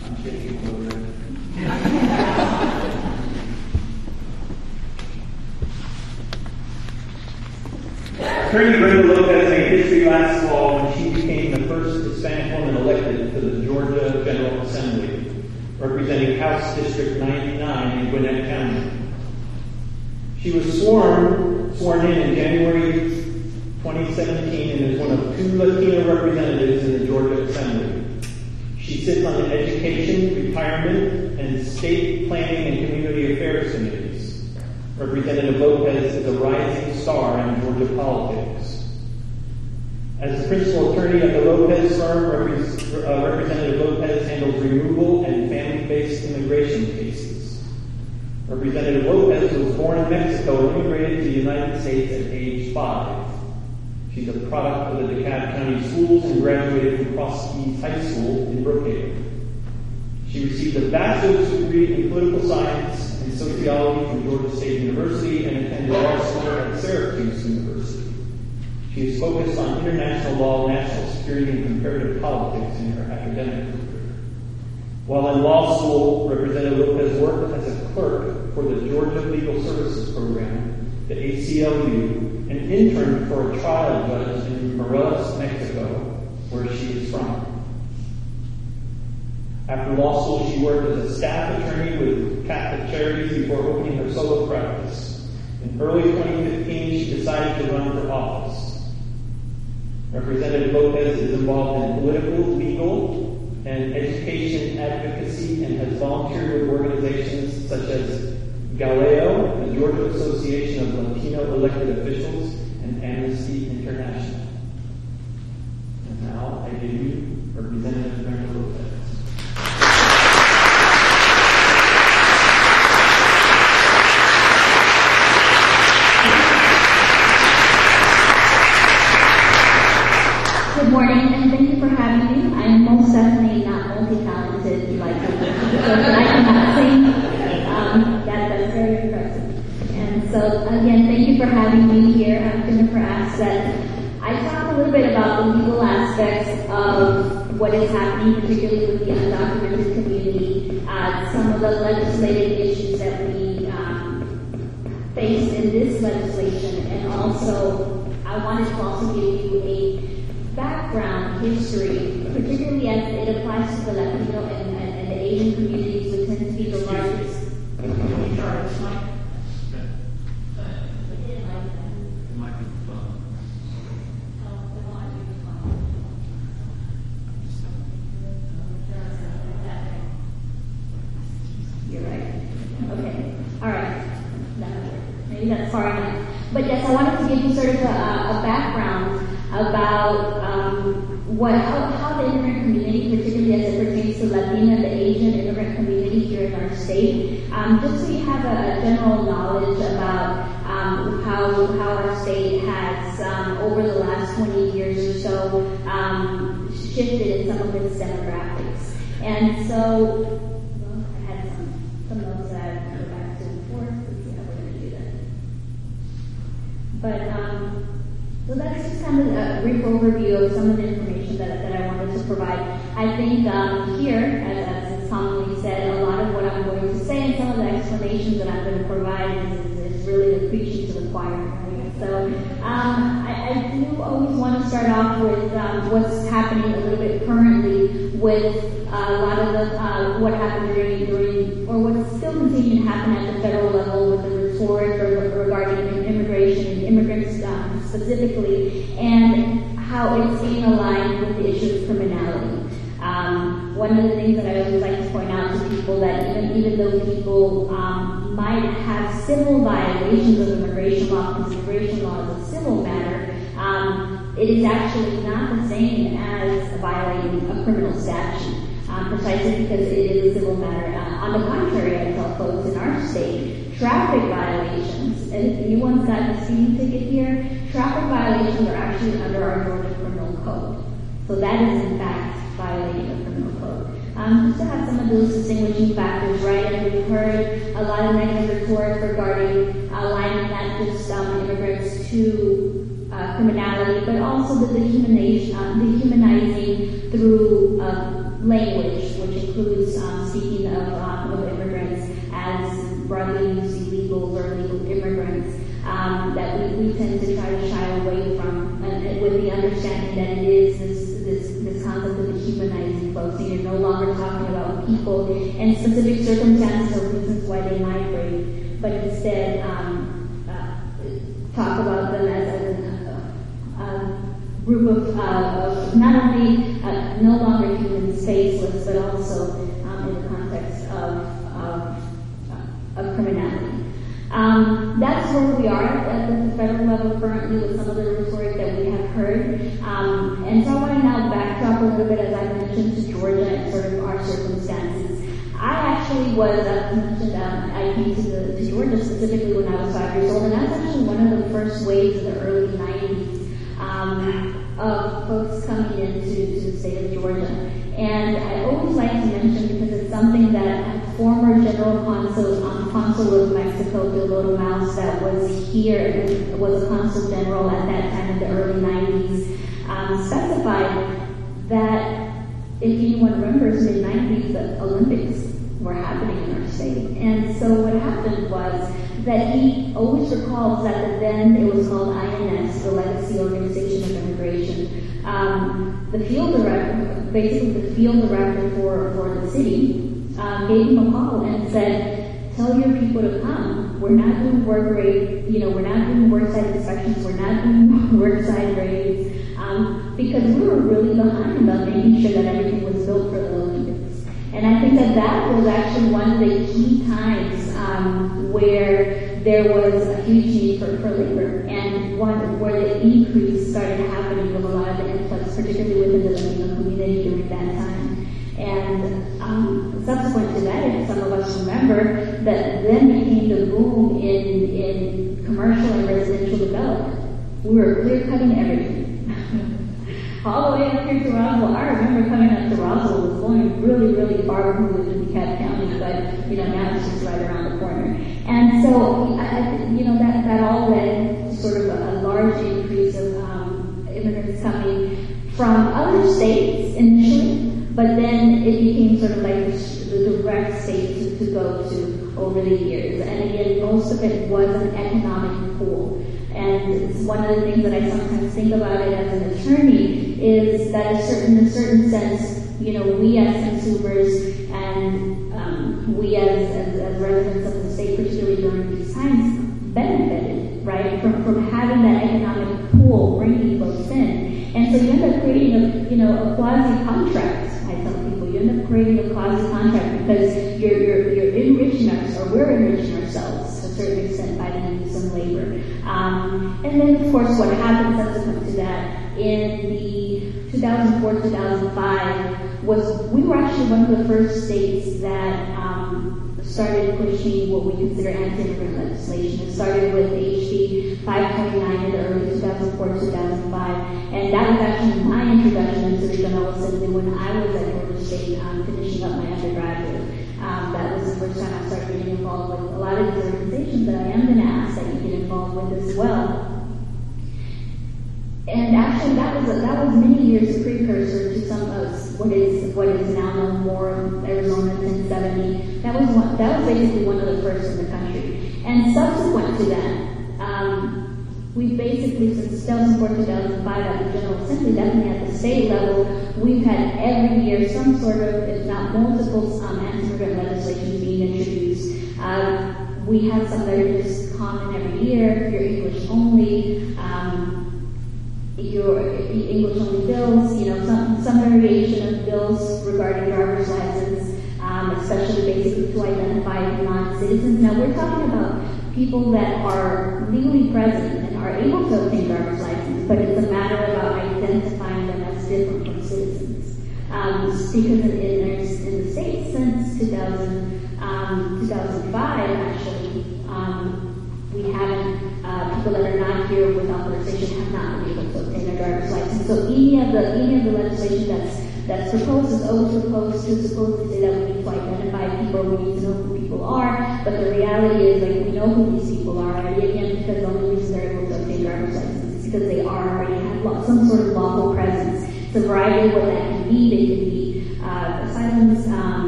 I'm shaking a little bit. Attorney Brenda Lopez made history last fall when she became the first Hispanic woman elected to the Georgia General Assembly, representing House District 99 in Gwinnett County. She was sworn in January 2017 and is one of 2 Latino representatives in the Georgia Assembly. She sits on the Education, Retirement, and State Planning and Community Affairs Committees. Representative Lopez is a rising star in Georgia politics. As the principal attorney at the Lopez firm, Representative Lopez handles removal and family-based immigration cases. Representative Lopez was born in Mexico and immigrated to the United States at age 5. She's a product of the DeKalb County Schools and graduated from Cross Keys High School in Brookhaven. She received a bachelor's degree in political science and sociology from Georgia State University and attended law school at Syracuse University. She is focused on international law, national security, and comparative politics in her academic career. While in law school, Representative Lopez worked as a clerk for the Georgia Legal Services Program, the ACLU, and interned for a trial judge in Morelos, Mexico, where she is from. After law school, she worked as a staff attorney with Catholic Charities before opening her solo practice. In early 2015, she decided to run for office. Representative Lopez is involved in political, legal, and education advocacy and has volunteered with organizations such as Galeo, the Georgia Association of Latino Elected Officials, and Amnesty International. And now I give you Representative Brenda Lopez. Good morning, and thank you for having me. I'm most definitely not multi-talented like you, but I cannot sing. That's very impressive. And so, again, thank you for having me here. I'm Jennifer Asset. I talk a little bit about the legal aspects of what is happening, particularly with the undocumented community, some of the legislative issues that we face in this legislation, and also I wanted to also give you a background history, particularly as it applies to the Latino and the Asian communities, which tend to be the largest. You're right. Okay. All right. Maybe that's far enough. But yes, I wanted to give you sort of a background about how the immigrant community, particularly as it pertains to Latina, the Asian immigrant community here in our state, just so you have a general knowledge about how our state has, over the last 20 years or so, shifted in some of its demographics. And so, I had some notes that I would go back to before. Let's see how we're going to do that. But, so that's just kind of a brief overview of some of the information that I wanted to provide. I think here, as is commonly said, a lot of what I'm going to say and some of the explanations that I'm going to provide is really the preaching to the choir. Right? So I do always want to start off with what's happening a little bit currently with a lot of the what happened during or what's still continuing to happen at the federal level with the rhetoric regarding immigration and immigrants specifically, and how it's being aligned with the issue of criminality. One of the things that I always like to point out to people that even though people might have civil violations of immigration law, because immigration law is a civil matter, it is actually not the same as violating a criminal statute, precisely because it is a civil matter. On the contrary, I tell folks in our state, traffic violations, and if anyone's got a speeding ticket here, traffic violations are actually under our Georgia Criminal Code. So that is, in fact, violating the criminal code. Just to have some of those distinguishing factors, right? And we've heard a lot of negative rhetoric regarding aligning not just immigrants to criminality, but also the dehumanizing through language, which includes speaking of immigrants as broadly used illegals or legal immigrants, that we tend to try to shy away from, and with the understanding that it is this concept of dehumanizing folks. And you're no longer talking about people and specific circumstances or reasons why they migrate, but instead talk about them as a group of not only no longer human spaceless, but also in the context of criminality. That's where we are at the federal level currently with some of the rhetoric that we have heard. And so I want to now backdrop a little bit, as I mentioned, to Georgia and sort of our circumstances. I actually was, as mentioned, I came to Georgia specifically when I was 5 years old, and that's actually one of the first waves in the early 90s of folks coming into the state of Georgia. And I always like to mention, because it's something that former General Consul of Mexico, Teodoro Maus, that was here and was a Consul General at that time in the early 90s, specified that, if anyone remembers, mid-90s, the Olympics were happening in our state. And so what happened was that he always recalls that then it was called INS, the Legacy Organization of Immigration. The field director, basically the field director for the city, gave him a call and said, tell your people to come. We're not doing work rate, we're not doing worksite inspections, we're not doing worksite raids, because we were really behind on making sure that everything was built for the Olympics. And I think that was actually one of the key times where there was a huge need for labor, and one where the increase started happening with a lot of the influx, particularly within the Latino community during that time. And subsequent to that, if some of us remember, that then became the boom in commercial and residential development. We were clear-cutting everything. All the way up here to Roswell. I remember coming up to Roswell, it was going really, really far removed in DeKalb County, but now it's just right around the corner. And so, that all led to sort of a large increase of immigrants coming from other states initially, but then it became sort of like the direct state to go to over the years. And again, most of it was an economic pool. And it's one of the things that I sometimes think about it as an attorney is that in a certain sense, we as consumers and we as residents of the state, particularly during these times, benefited, right, from having that economic pool bringing folks in. And so you end up creating a quasi-contract. I tell people, you end up creating a quasi-contract because you're enriching us, or we're enriching ourselves to a certain extent by the use of labor. And then, of course, what happened subsequent to that in the 2004-2005 was we were actually one of the first states that started pushing what we consider anti-immigrant legislation. It started with HB 529 in the early 2004-2005, and that was actually my introduction into the General Assembly when I was at Georgia State finishing up my undergraduate. That was the first time I started getting involved with a lot of these organizations that I am going to ask that you get involved with as well. And actually, that was many years precursor to some of what is now known more Arizona 1070. That was basically one of the first in the country. And subsequent to that, we basically, since 2004-2005 at the General Assembly, definitely at the state level, we've had every year some sort of, if not multiple, anti-immigrant legislation being introduced. We have some that are just common every year. Your English only, your English only bills, some variation of bills regarding driver's license, especially basically to identify non-citizens. Now we're talking about people that are legally present and are able to obtain driver's license, but it's a matter about identifying them as different from citizens. Because in the state since 2005, actually, we haven't, people that are not here with authorization have not been able to obtain a driver's license. So any of the legislation that's proposed is always proposed to supposedly say that we need to identify people, we need to know who people are, but the reality is, we know who these people are already, again, because the only reason they're able to obtain driver's license is because they already have some sort of lawful presence. It's a variety of what that can be. They could be persons,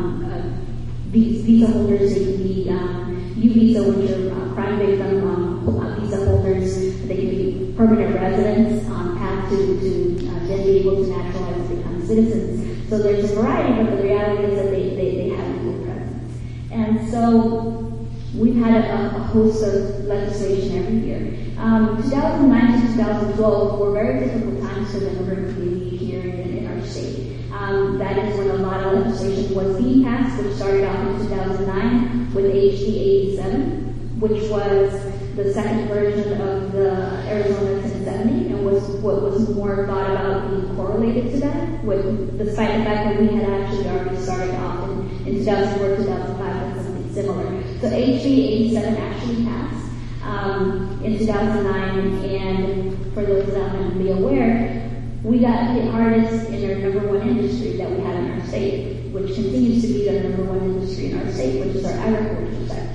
visa holders, they can be U visa, which are crime victim visa holders. They can be permanent residents on path to then be able to naturalize and become citizens. So there's a variety, but the reality is that they have legal presence. And so we've had a host of legislation every year. 2009 to 2012 were very difficult times for the immigrant community here in our state. That is when a lot of legislation was being passed, which started off in 2009 with HB 87, which was the second version of the Arizona 1070, and was what was more thought about being correlated to that, despite the fact that we had actually already started off in 2004, 2005 with something similar. So HB 87 actually passed in 2009, and for those that might be aware, we got hit hardest in our number one industry that we had in our state, which continues to be the number one industry in our state, which is our agricultural sector.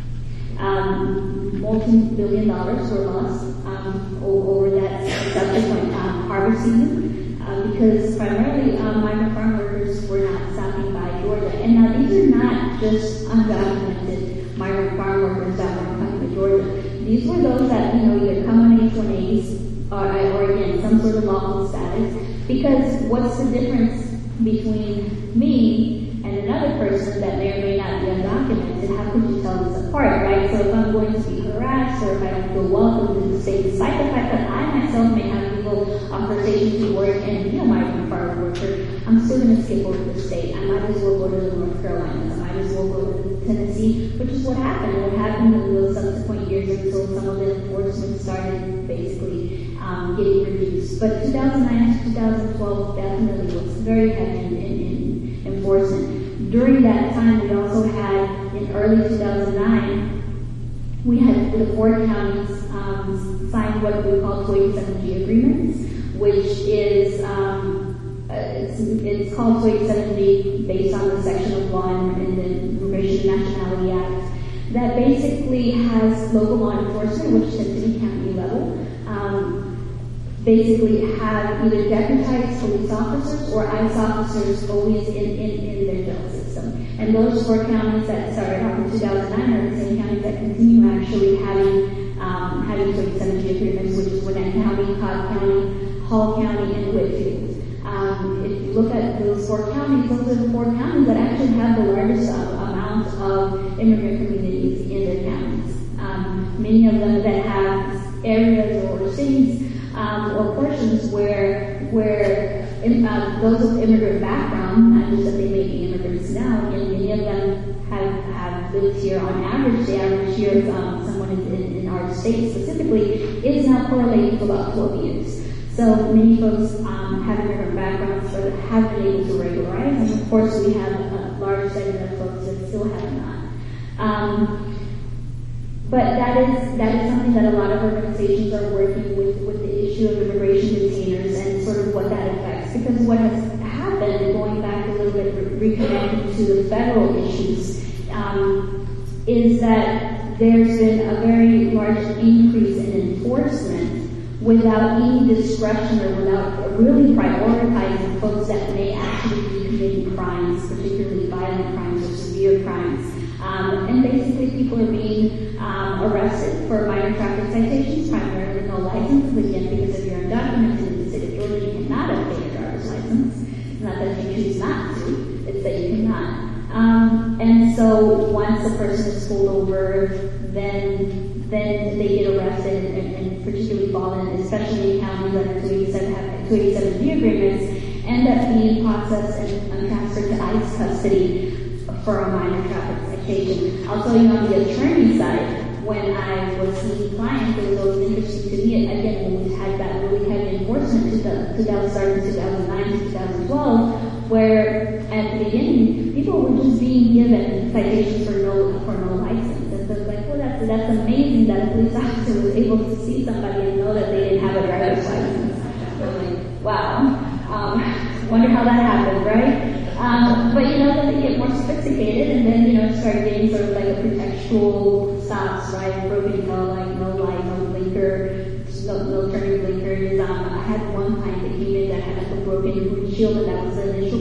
Multi-billion dollars were lost over that subsequent harvest season because primarily migrant farm workers were not stopping by Georgia. And now these are not just undocumented migrant farm workers that were coming to Georgia. These were those that, either come on H-1As or again, some sort of lawful status. Because what's the difference between me and another person that may or may not be undocumented? How could you tell us apart, right? So if I'm going to be harassed or if I don't feel welcome to the state, despite the fact that I myself may have legal authorization to work and be a migrant farm worker, I'm still going to skip over the state. I might as well go to the North Carolinas. I might as well go to Tennessee, which is what happened. What happened in those subsequent years until some of the enforcement started basically getting reduced. But 2009 to 2012 definitely was very heavy in enforcement. During that time, we also had, in early 2009, we had the 4 counties signed what we call 287G agreements, which is it's called 287G based on the section of law in the Immigration and Nationality Act that basically has local law enforcement, which tends to be county level, basically have either deputized police officers or ICE officers always in their jail system. And those 4 counties that started off in 2009 are the same counties that continue actually having 287G agreements, which is Gwinnett County, Cobb County, Hall County, and Whitfield. If you look at those 4 counties, those are the 4 counties that actually have the largest amount of immigrant communities in their counties. Many of them that have areas or cities or portions where those with immigrant background, not just that they may be immigrants now, and many of them have lived here on average. The average year of someone in our state specifically is now correlated to about 12 years. So many folks have immigrant backgrounds but have been able to regularize, and of course we have a large segment of folks that still have not. But that is something that a lot of organizations are working with the issue of immigration detainers and sort of what that affects. Because what has happened, going back a little bit, reconnecting to the federal issues, is that there's been a very large increase in enforcement without any discretion or without really prioritizing folks that may actually be committing crimes, particularly violent crimes or severe crimes. And basically people are being arrested for minor traffic citations, primarily no license. Again, because if you're undocumented in the state of Georgia, you cannot obtain a driver's license. It's not that you choose not to, it's that you cannot. And so once a person is pulled over, then they get arrested and particularly fall in, especially in counties that are 287G agreements, end up being processed and transferred to ICE custody for a minor traffic citation. I'll tell you on the attorney side, when I was seeing clients, it was always interesting to me, again, when we had that really heavy enforcement that started in 2009 to 2012, where at the beginning, people were just being given citations for no license. And so it's like, well, that's amazing that a police officer was able to see somebody and know that they didn't have a driver's license. Like, wow. Wonder how that happened, right? But then they get more sophisticated and then, start getting sort of like a pretextual stops, right? Broken tail, like no light, no blinker, no turning blinkers. I had one client that came in that had like a broken windshield, and that was the initial cause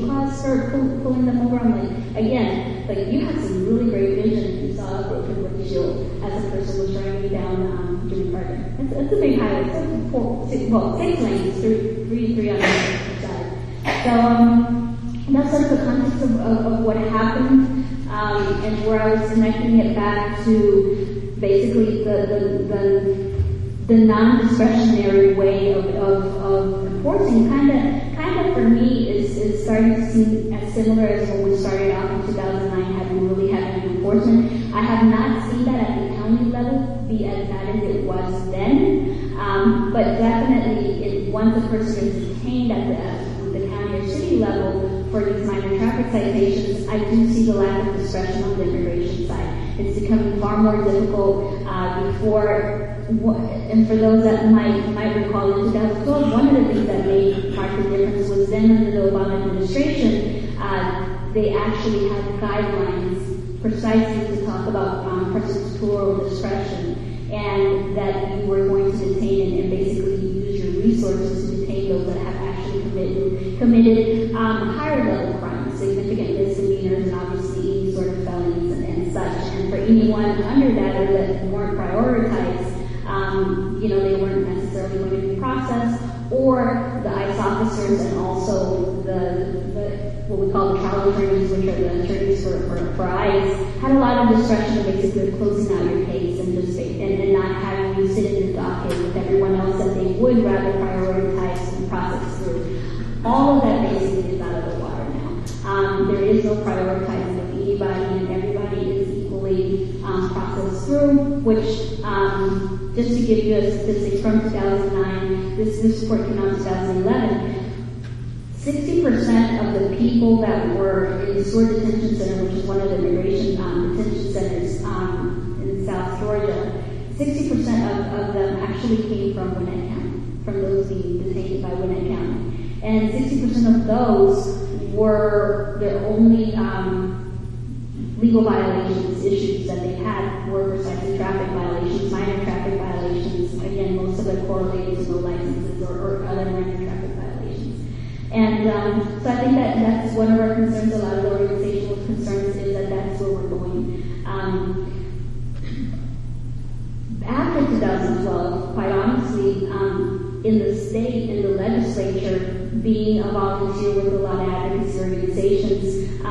start pulling them over. I'm like, again, like you had some really great vision. You saw a broken windshield as a person was driving down Jimmy Carter. It's a big highway. It's 6 lanes, three on the side. So that's sort of the context of what happened, and where I was connecting it back to basically the non-discretionary way of enforcing kind of for me is starting to seem as similar as when we started out in 2009 having really heavy enforcement. I have not seen that at the county level be as bad as it was then, but definitely once a person is detained at the county or city level for these minor traffic citations, I do see the lack of discretion on the immigration side. It's becoming far more difficult before. And for those that might recall, in 2012, one of the things that made marked the difference was then under the Obama administration, they actually had guidelines precisely to talk about prosecutorial discretion, and that you were going to detain and basically use your resources to detain those that have actually committed higher level crimes, significant misdemeanors, and obviously any sort of felonies and such. And for anyone under that or that weren't prioritized, they weren't necessarily going to be processed, or the ICE officers and also the what we call the trial attorneys, which are the attorneys for ICE, had a lot of discretion of basically closing out your case and not having you sit in the docket with everyone else that they would rather prioritize and process through. All of that basically is out of the water now. There is no prioritizing of anybody, and everybody is equally processed through, which just to give you a statistic from 2009, this report came out in 2011, 60% of the people that were in the Stewart Detention Center, which is one of the immigration detention centers in South Georgia, 60% of them actually came from Gwinnett County, from those being detained by Gwinnett County. And 60% of those were their only legal violations issues that they had were precisely traffic violations, minor traffic violations. Again, most of them correlated to no licenses or other minor traffic violations. And so I think that's one of our concerns. A lot of the organizational concerns is that that's where we're going. After 2012, quite honestly, in the state, in the legislature, being a volunteer with a lot of advocacy organizations,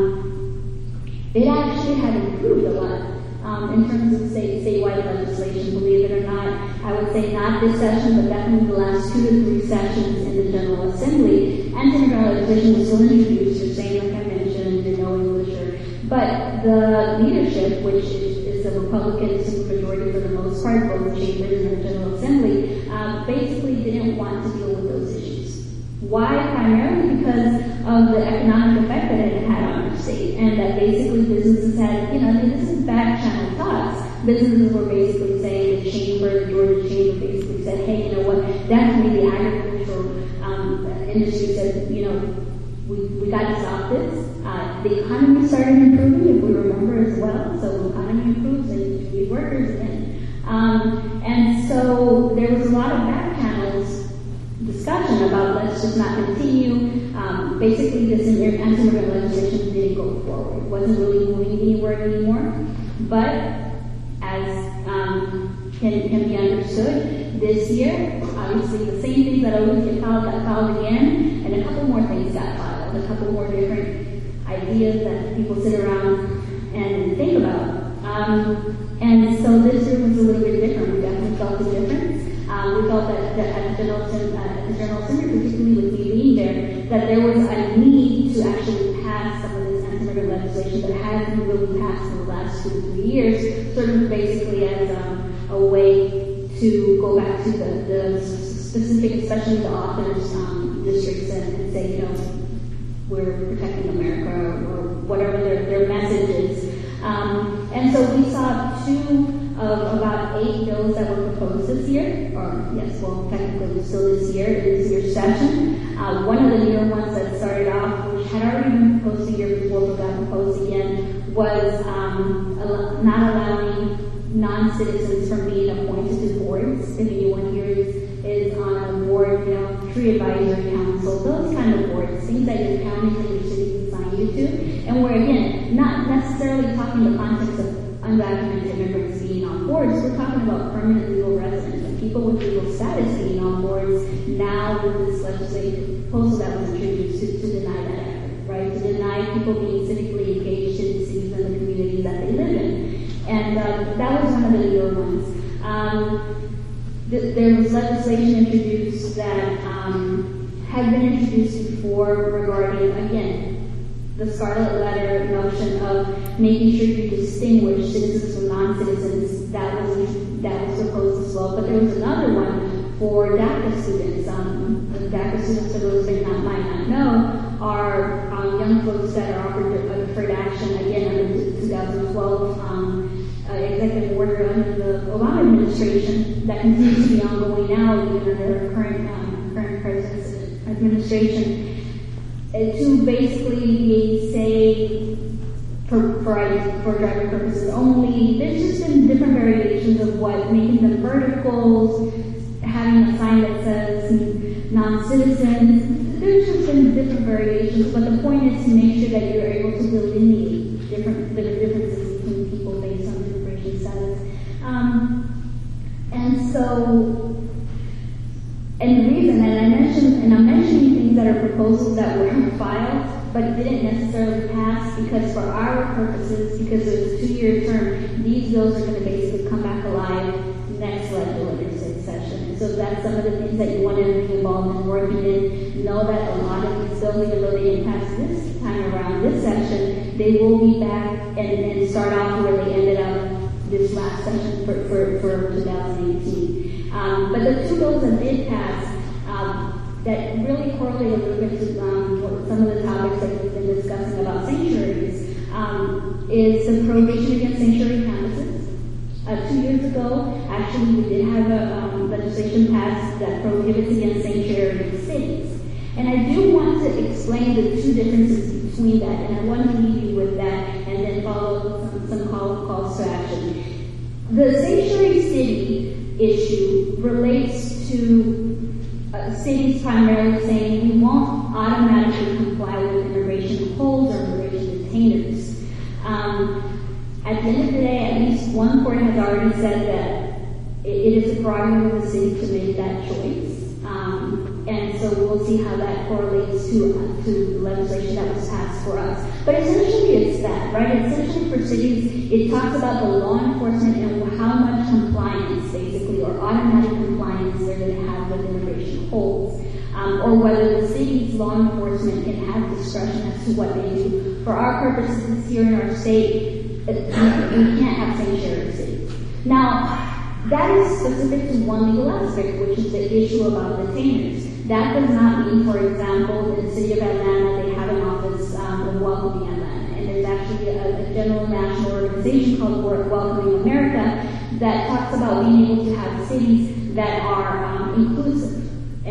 it actually had improved a lot in terms of statewide legislation, believe it or not. I would say not this session, but definitely the last 2 to 3 sessions in the General Assembly. Anti-immigrant legislation was still introduced, you're saying, like I mentioned, you know English, but the leadership, which is a Republican supermajority for the most part, both chambers and the General Assembly, basically didn't want to deal with those issues. Why? Primarily because of the economic effect that it had on our state, and that basically businesses had, this is back channel thoughts. Businesses were basically saying, the Georgia Chamber basically said, hey, you know what, definitely the agricultural industry said, we got to stop this. The economy started improving, if we remember as well, so the economy improves and you need workers again. And so there was a lot of back channels discussion about let's just not continue. Basically, this anti-immigrant legislation didn't go forward. It wasn't really moving anywhere anymore. But as can be understood, this year, obviously the same things that always get filed got filed again, and a couple more things got filed, a couple more different ideas that people sit around and think about. And so this year was a little bit different. We definitely felt the difference. We felt that at the General Assembly, particularly with me being there, that there was a need to actually pass some of this anti-immigrant legislation that hasn't really passed in the last 2 to 3 years, sort of basically as a way to go back to the specific, especially the authors' districts, and say, we're protecting America or whatever their message is. And so we saw 2 of about 8 bills that were proposed this year, technically still this year's session. One of the newer ones that started off, which had already been proposed a year before but got proposed again, was not allowing non-citizens from being appointed to boards. If anyone here is on a board, tree advisory council, those kind of boards, things that your counties and your cities about permanent legal residents and people with legal status being on boards now with this legislative proposal that was introduced to deny that effort, right? To deny people being civically engaged in the cities and the communities that they live in. And that was one of the newer ones. There was legislation introduced that had been introduced before regarding, again, the scarlet letter notion of making sure you distinguish citizens from non-citizens. That was proposed as well. But there was another one for DACA students. DACA students, for those that might not know, are young folks that are offered a deferred action, again, under the 2012 executive order under the Obama administration that continues to be ongoing now, even under current president's administration. To basically say, for driving purposes only, there's just been different variations of what, making them verticals, having a sign that says non-citizens. There's just been different variations, but the point is to make sure that you're able to delineate the differences between people based on immigration status. And the reason, and I'm mentioning things that are proposals that were filed, but didn't necessarily pass because for our purposes, because it was a 2-year term, these bills are going to basically come back alive next legislative session. And so that's some of the things that you want to be involved in working in. Know that a lot of these bills, even though they didn't pass this time around, this session, they will be back and start off where they ended up this last session for 2018. But the two bills that did pass that really correlate a little bit to some of the topics that we've been discussing about sanctuaries is the prohibition against sanctuary campuses. 2 years ago, actually, we did have a legislation passed that prohibits against sanctuary cities. And I do want to explain the two differences between that, and I want to leave you with that and then follow some calls to action. The sanctuary city issue relates to cities primarily saying we won't automatically comply with immigration holds or immigration detainers. At the end of the day, at least one court has already said that it is a prerogative of the city to make that choice. And so we'll see how that correlates to legislation that was passed for us. But essentially it's that, right? Essentially for cities, it talks about the law enforcement and how much compliance, basically, or automatic compliance they're going to have with immigration holds. Or whether the city's law enforcement can have discretion as to what they do. For our purposes here in our state, we can't have sanctuary cities. Now, that is specific to one legal aspect, which is the issue about detainers. That does not mean, for example, in the city of Atlanta, they have an office of Welcoming Atlanta. And there's actually a general national organization called Welcoming America that talks about being able to have cities that are inclusive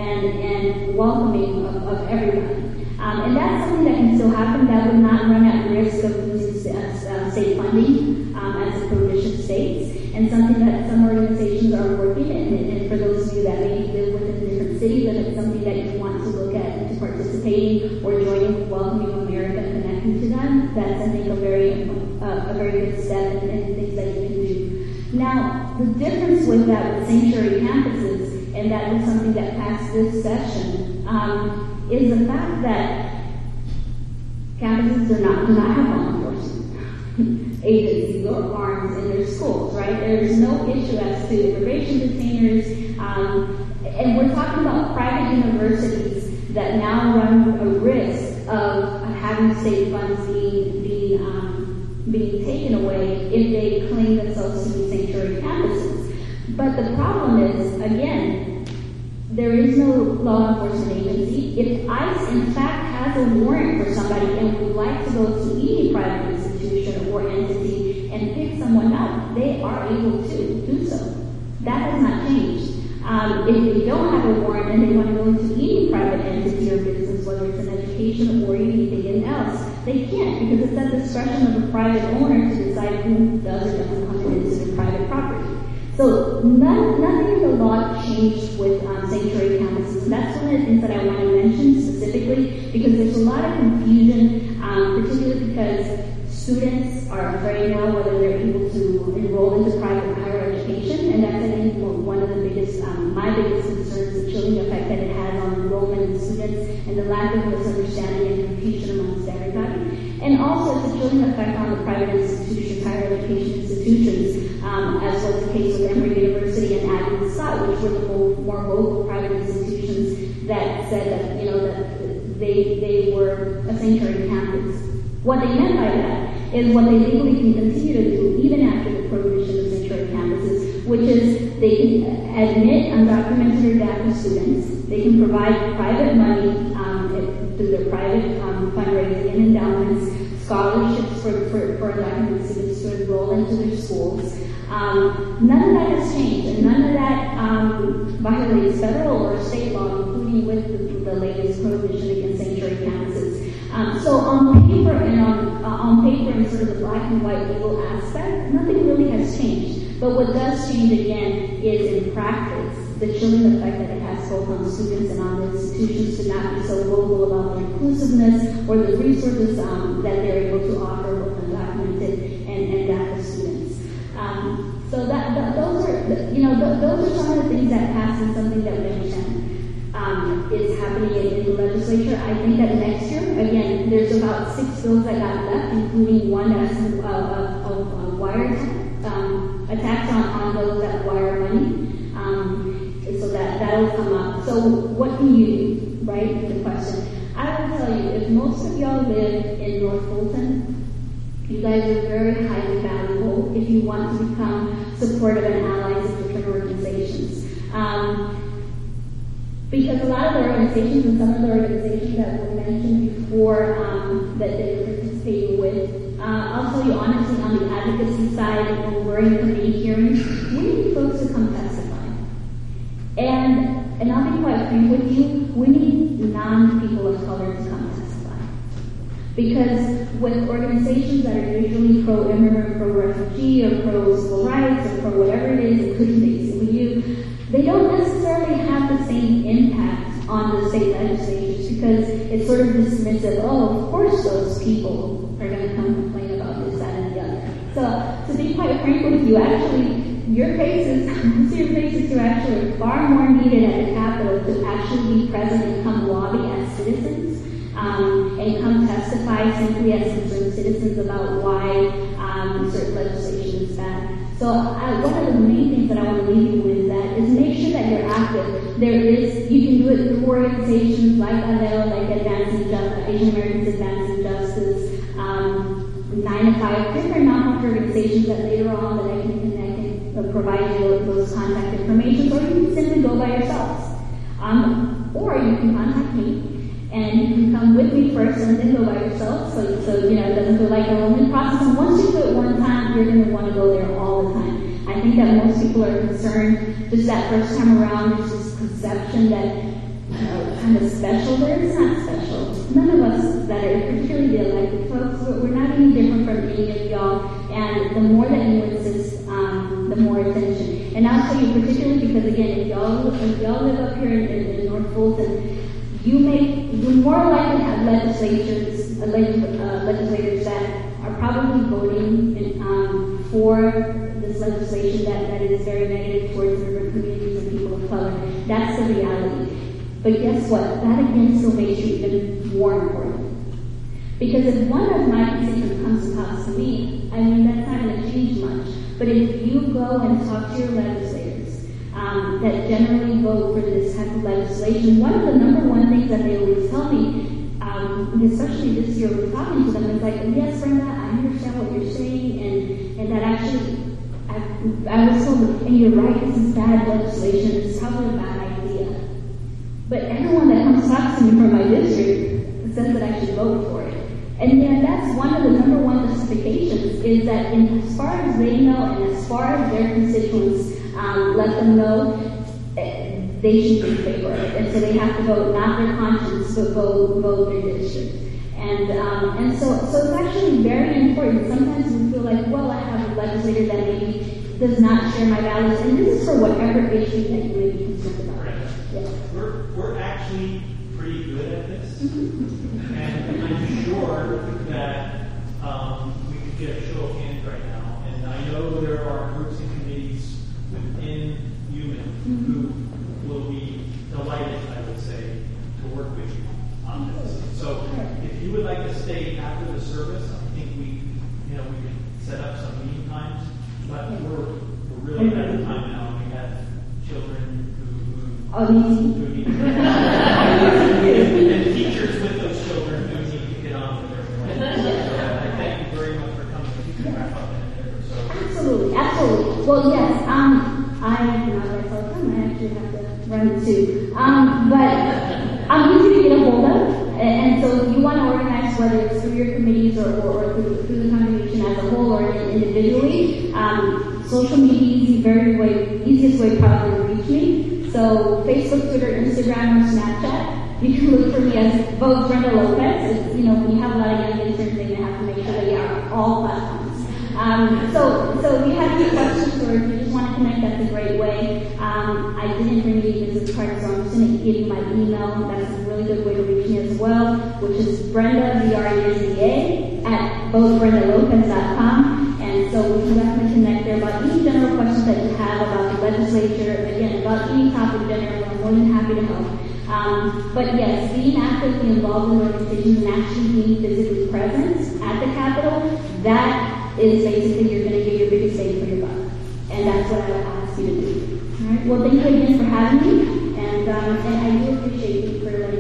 and welcoming of everybody. And that's something that can still happen. That would not run at risk of losing state funding as a prohibition states. And something that some organizations are working in. And for those of you that maybe live within different cities, and it's something that you want to look at into participating or joining with Welcoming America and connecting to them, that's, I think, a very good step and things that you can do. Now, the difference with that with sanctuary campuses, and that was something that passed this session, is the fact that campuses do not have law enforcement agencies or arms in their schools, right? There's no issue as to immigration detainers, and we're talking about private universities that now run a risk of having state funds being taken away if they claim themselves to be sanctuary campuses. But the problem is, again, there is no law enforcement agency. If ICE, in fact, has a warrant for somebody and would like to go to any private institution or entity and pick someone up, they are able to do so. That has not changed. If they don't have a warrant and they want to go into any private entity or business, whether it's an education or anything else, they can't, because it's at the discretion of the private owner to decide who does or doesn't come into their private property. So nothing in the law changed with sanctuary campuses. And that's one of the things that I want to mention specifically, because there's a lot of confusion, particularly because students are afraid now whether they're able to enroll into private higher education, and that's, I think, one of the biggest, my biggest concerns, the chilling effect that it has on enrollment in students and the lack of misunderstanding and confusion amongst everybody. And also, it's a chilling effect on the private institutions, higher education institutions, as was the case with Emory University and Agnes Scott, which were the more local private institutions that said that, that they were a sanctuary campus. What they meant by that is what they legally can continue to do even after the prohibition of sanctuary campuses, which is they can admit undocumented or DACA students, they can provide private money through their private fundraising and endowments, scholarships for undocumented students to enroll into their schools. None of that has changed, and none of that violates federal or state law, including with the latest prohibition against sanctuary campuses. So on paper and sort of the black and white legal aspect, nothing really has changed. But what does change again is in practice the chilling effect that it has both on students and on the institutions to not be so vocal about their inclusiveness or the resources that they're able to offer both undocumented and DACA students. So those are some of the things that pass and something that we understand is happening in the legislature. I think that next year, again, there's about 6 bills that got left, including one that's of wire attacks on those that wire money. So that'll come up. So what can you do, right? The question. I will tell you, if most of y'all live in North Fulton, you guys are very highly valuable if you want to become supportive and allies of different organizations. Because a lot of the organizations and some of the organizations that were mentioned before that they were participating with, I'll tell you honestly, on the advocacy side, when we're in committee hearings, we need folks to come testify. And I'll be quite frank with you, we need non-people of color to come testify. Because with organizations that are usually pro-immigrant, pro-refugee, or pro-civil rights, or pro whatever it is, including the ACLU, they don't necessarily have the same impact on the state legislatures because it's sort of dismissive. Oh, of course those people are going to come complain about this, that, and the other. So, to be quite frank with you, actually, your cases are actually far more needed at the Capitol to actually be present and come lobby as citizens and come testify simply as concerned citizens about why certain legislation is bad. So one of the main things that I want to leave you with is that is make sure that you're active. You can do it through organizations like ADEL, like Asian Americans Advancing Justice, 9 to 5, different nonprofit organizations that later on that I can provide you with those contact information, or you can simply go by yourselves. Or you can contact me. And you can come with me first and then go by yourself, so it doesn't feel like a lonely process. And once you do it one time, you're going to want to go there all the time. I think that most people are concerned just that first time around. There's this conception that kind of special, but it's not special. None of us that are particularly the elected folks, we're not any different from any of y'all. And the more that you insist, the more attention. And I'll tell you particularly because again, if y'all live up here in North Fulton, you're more likely to have legislators that are probably voting for this legislation that is very negative towards immigrant communities and people of color. That's the reality. But guess what? That again still makes you even more important. Because if one of my constituents comes and talks to me, I mean, that's not going to change much. But if you go and talk to your legislators, that generally vote for this type of legislation, one of the number one things that they always tell me, especially this year we're talking to them, is like, yes, Brenda, I understand what you're saying, and that actually, I was told, and you're right, this is bad legislation, it's probably a bad idea. But everyone that comes talk to me from my district says that I should vote for it. And yet that's one of the number one justifications, is that as far as they know and as far as their constituents let them know, they should be in favor of it. And so they have to vote not their conscience, but vote their district. And so it's actually very important. Sometimes we feel like, well, I have a legislator that maybe does not share my values, and this is for whatever issue that you may be concerned about. Yes. We're actually pretty good at this, and I'm sure that we could get a show of hands right now. And I know there are groups and committees within Human who will be delighted, I would say, to work with you on this. So if you would like to stay after the service, I think we can set up some meeting times. But we're really out of time now. We have children who need and teachers with those children who need to get on with their plans. So I thank you very much for coming. You can wrap up in there. So. Absolutely. Well, yes. I actually have to run too. But I'm easy to get a hold of. And so if you want to organize, whether it's through your committees or through the congregation as a whole or individually, social media is the easiest way probably to reach me. So Facebook, Twitter, Instagram, or Snapchat. You can look for me as Vote Brenda Lopez. When you have a lot of young interns, they have to make sure that we are on all platforms. So if you have any questions or if you just want to connect, that's a great way. I didn't bring you business card, so I'm just going to give you my email. That's a really good way to reach me as well, which is Brenda, BRENDA, at votebrendalopez.com. And so we can definitely connect there about any general questions that you have about the legislature, again, about any topic generally. I'm more than happy to help. But yes, being actively involved in organizations and actually being physically present at the Capitol, that is basically you're going to get your biggest bang for your buck. And that's what I would ask you to do. All right. Well, thank you again for having me, and I do appreciate you for letting